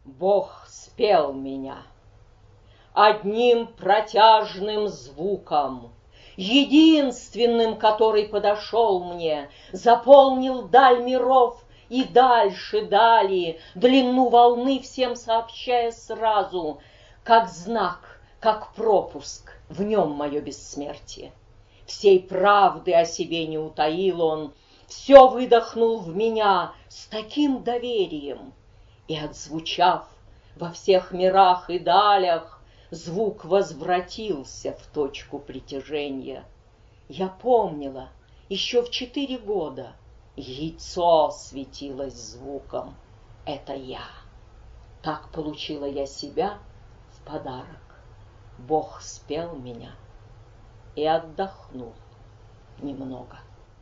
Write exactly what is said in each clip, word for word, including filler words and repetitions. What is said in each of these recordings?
Бог спел меня одним протяжным звуком, единственным, который подошел мне, заполнил даль миров и дальше дали, длину волны всем сообщая сразу, как знак, как пропуск, в нем мое бессмертие. Всей правды о себе не утаил он, все выдохнул в меня с таким доверием, и, отзвучав во всех мирах и далях, звук возвратился в точку притяжения. Я помнила, еще в четыре года яйцо светилось звуком. Это я. Так получила я себя в подарок. Бог спел меня и отдохнул немного.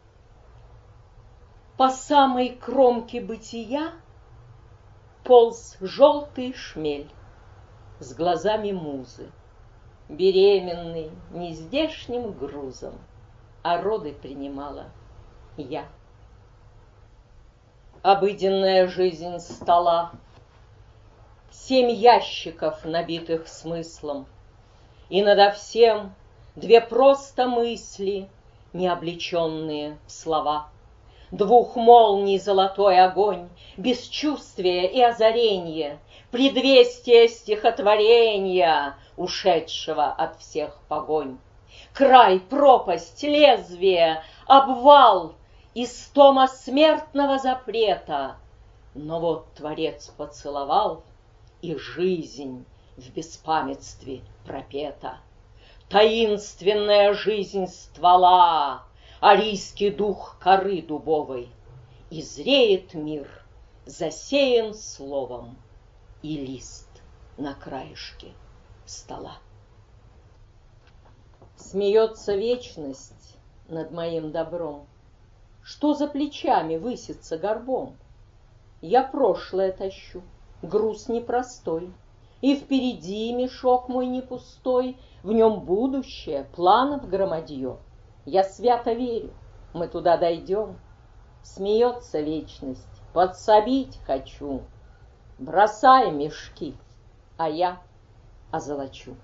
По самой кромке бытия полз желтый шмель с глазами музы, беременный нездешним грузом, а роды принимала я. Обыденная жизнь стола, семь ящиков, набитых смыслом, и надо всем две просто мысли, не облеченные в слова. Двух молний золотой огонь, бесчувствие и озаренье, предвестие стихотворения, ушедшего от всех погонь. Край, пропасть, лезвие, обвал, истома смертного запрета. Но вот Творец поцеловал, и жизнь в беспамятстве пропета. Таинственная жизнь ствола, арийский дух коры дубовой, и зреет мир, засеян словом, и лист на краешке стола. Смеется вечность над моим добром, что за плечами высится горбом. Я прошлое тащу, груз непростой, и впереди мешок мой не пустой, в нем будущее, планов громадье. Я свято верю, мы туда дойдем. Смеется вечность, подсобить хочу. Бросай мешки, а я озолочу.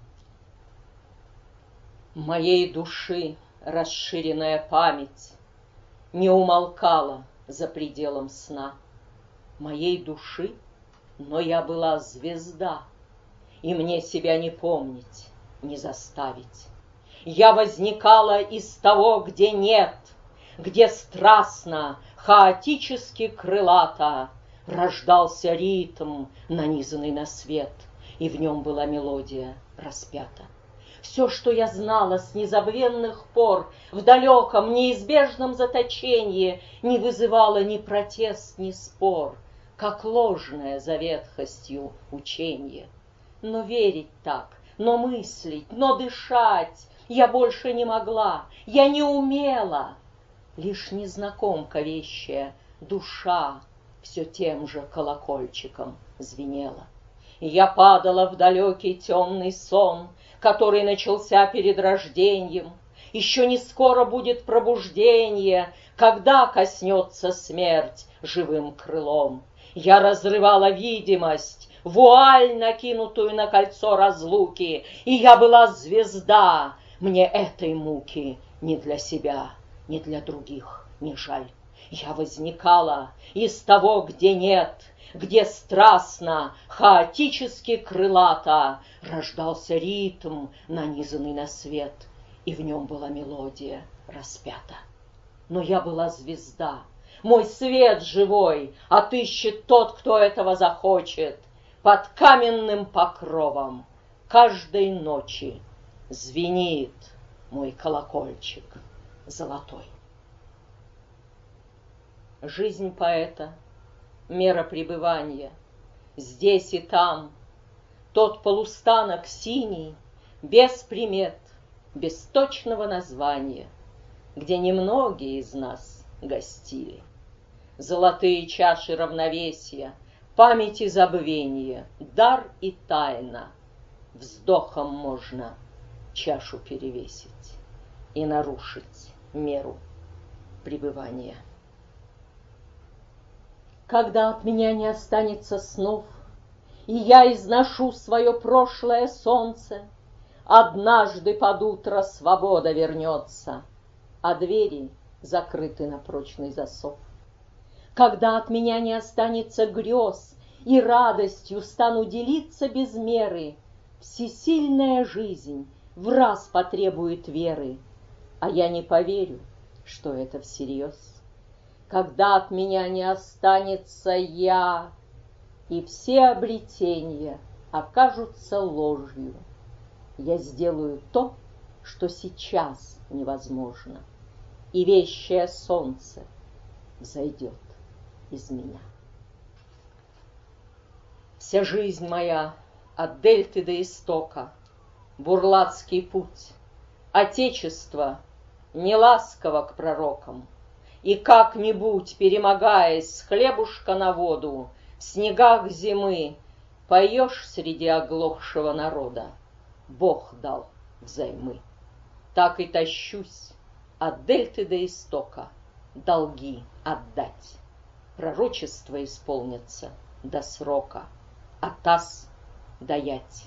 Моей души расширенная память не умолкала за пределом сна. Моей души, но я была звезда, и мне себя не помнить, не заставить. Я возникала из того, где нет, где страстно, хаотически крылато рождался ритм, нанизанный на свет, и в нем была мелодия распята. Все, что я знала с незабвенных пор в далеком, неизбежном заточении, не вызывало ни протест, ни спор, как ложное за ветхостью ученье. Но верить так, но мыслить, но дышать я больше не могла, я не умела. Лишь незнакомка вещая, душа, все тем же колокольчиком звенела. Я падала в далекий темный сон, который начался перед рождением. Еще не скоро будет пробуждение, когда коснется смерть живым крылом. Я разрывала видимость, вуаль, накинутую на кольцо разлуки, и я была звезда. Мне этой муки ни для себя, ни для других не жаль. Я возникала из того, где нет, где страстно, хаотически крылато рождался ритм, нанизанный на свет, и в нем была мелодия распята. Но я была звезда, мой свет живой отыщет тот, кто этого захочет, под каменным покровом каждой ночи звенит мой колокольчик золотой. Жизнь поэта — мера пребывания. Здесь и там тот полустанок синий, без примет, без точного названия, где немногие из нас гостили. Золотые чаши равновесия, память и забвения, дар и тайна. Вздохом можно чашу перевесить и нарушить меру пребывания. Когда от меня не останется снов, И я изношу свое прошлое солнце. Однажды под утро свобода вернется, а двери закрыты на прочный засов. Когда от меня не останется грез, и радостью стану делиться без меры, всесильная жизнь враз потребует веры, а я не поверю, что это всерьез. Когда от меня не останется я, и все обретения окажутся ложью, я сделаю то, что сейчас невозможно, и вещее солнце взойдет из меня. Вся жизнь моя от дельты до истока, бурлацкий путь, отечество неласково к пророкам, и как-нибудь, перемогаясь с хлебушка на воду, в снегах зимы поешь среди оглохшего народа: Бог дал взаймы. Так и тащусь от дельты до истока долги отдать. Пророчества исполнятся до срока, а таз даять.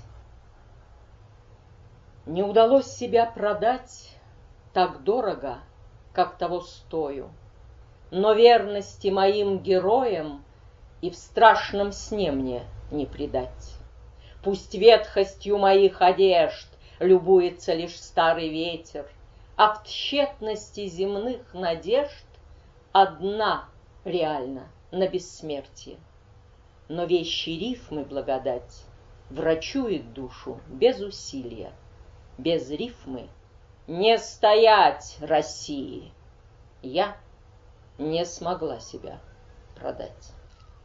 Не удалось себя продать так дорого, как того стою, но верности моим героям и в страшном сне мне не предать. Пусть ветхостью моих одежд любуется лишь старый ветер, а в тщетности земных надежд одна реально на бессмертие. Но вещи рифмы благодать врачует душу без усилия. Без рифмы не стоять России. Я не смогла себя продать.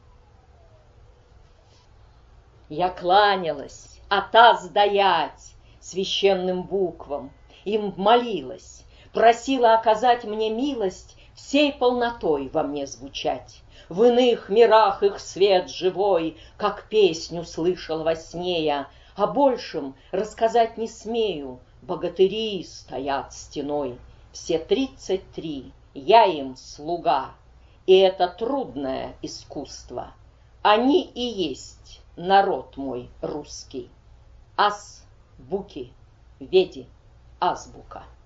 Я кланялась, а таз даять священным буквам, им молилась, просила оказать мне милость, всей полнотой во мне звучать. В иных мирах их свет живой, как песню слышал во сне я, о большем рассказать не смею. Богатыри стоят стеной, все тридцать три, я им слуга, и это трудное искусство. Они и есть народ мой русский. Ас, буки, веди, азбука.